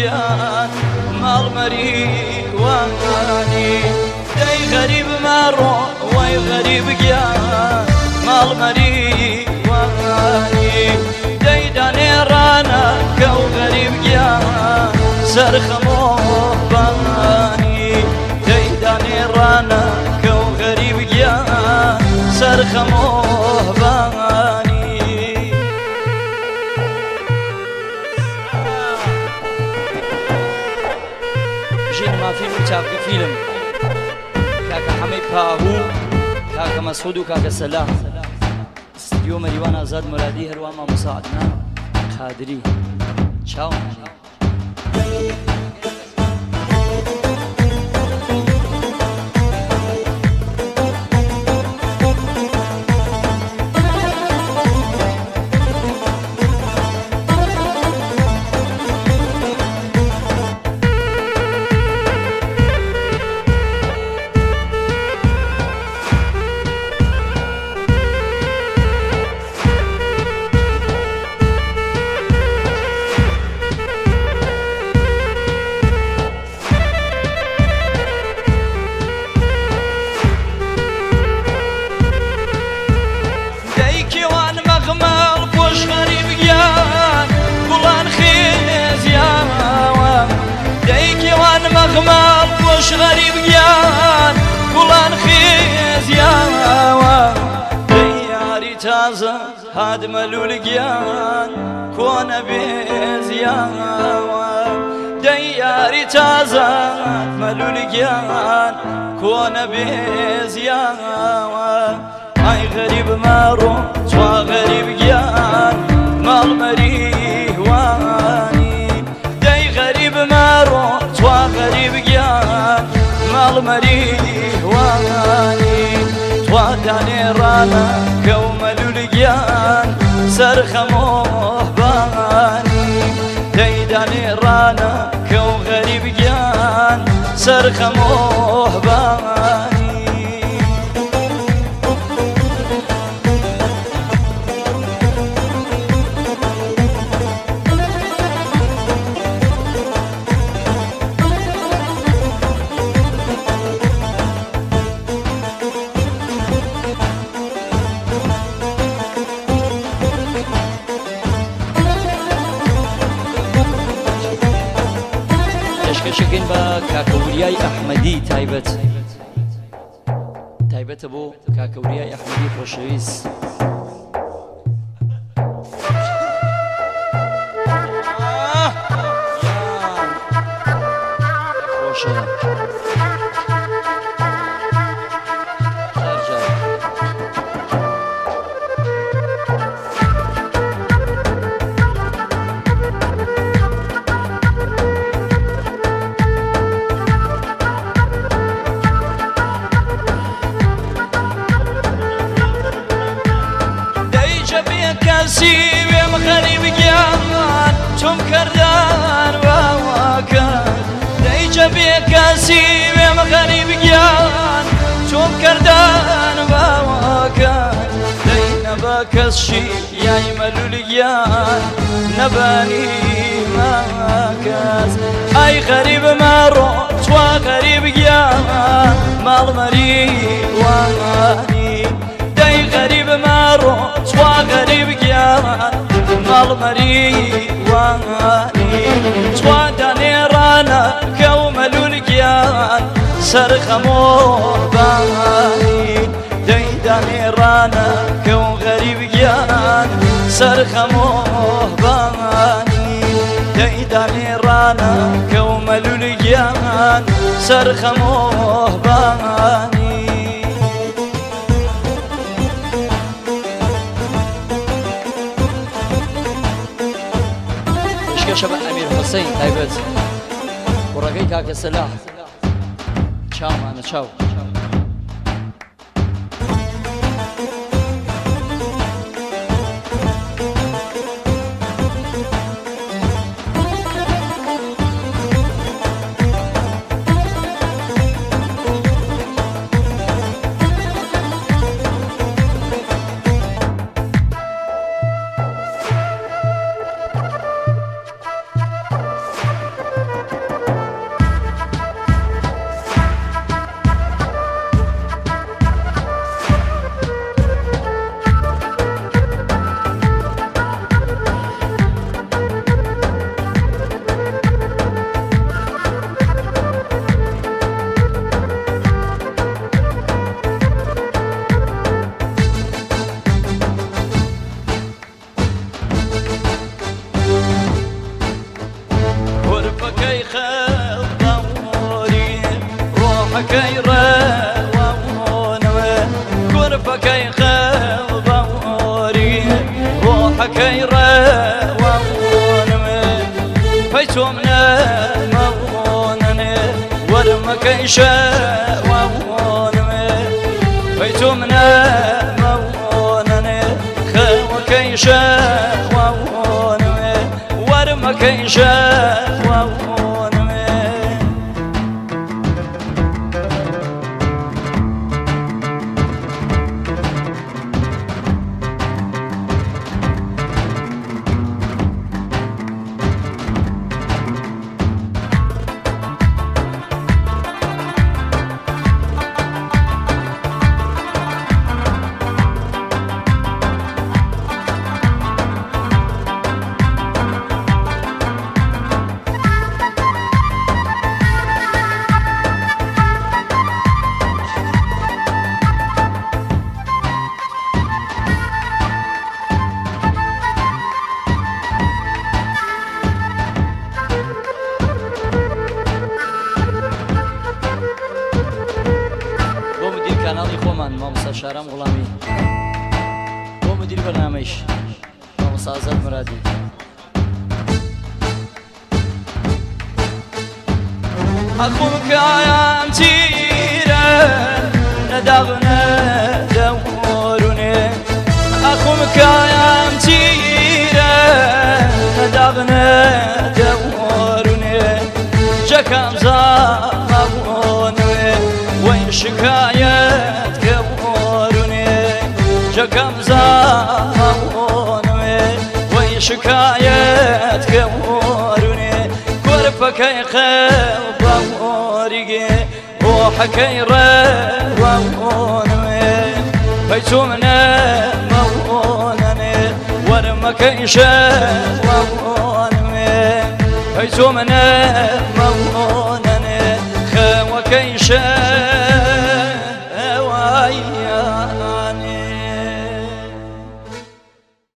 گیان ماڵ مەریوانی دەی غەریب ماڕۆ وای غەریب گیان ماڵ مەریوانی دەی دانێڕانە کەو غەریب گیان سەرخەمۆبانی دەی دانێڕانە کەو غەریب گیان سەرخەمۆبانی فيلم تابع فيلم كاكا حمي باهو كاكا مسعود وكاكا سلام استديو مريوان آزاد مرادي هروان ما مساعدنا قادري تشاو مغمار بوش غريب جان بلان خيز ياوا دياري تازة هاد ملول جان كون بيز ياوا دياري تازة ملول جان كون بيز ياوا اي غريب مارو توا غريب جان مال مريواني دي غريب مارو توا غريب جان مال مريواني توا دانيرانا كوم لولجان سرخموه باني دي دانيرانا كوم غريب جان سرخموه باني شكين با كاكورياي أحمدي تايبت بو كاكورياي أحمدي خوشويس سيبم غريب جان توم كردان واكان ديجا بيك سيبم غريب جان توم كردان واكان دينا باكس شي يا ملول جان نباني ماكاس اي غريب مارو توا غريب جان مال مريواني دي غريب مارو توا غريب مال مريواني توا دانيرانا كوم لولجان سرخموه باني دي دانيرانا كوم غريب جان سرخموه باني دي دانيرانا كوم لولجان سرخموه باني شباب أمير حسين تايبت ورقي كاك السلاح تشاو معنا تشاو روحكي روانمي فيتمنا مغونني ورمكي شروانمي فيتمنا مغونني خوكي شروانمي ورمكي شروانمي کانالی خۆمان مامۆستا شارەم غوڵامی بۆ مدیر بەرنامەیش مامۆستا ئازاد مرادی ئەخۆم کایام چیرە نەداغنە دەوڕونێ ئەخۆم کایام چیرە نەداغنە دەوڕونێ جەکەم زاڵەوەنوێ وين شكايات كبورني جكم زاوني وين شكايات كبورني كورفك يخيب ورقي روحك يرواني فيتمنا مغونني ورمك يشرواني فيتمنا مغونني خوك يشرواني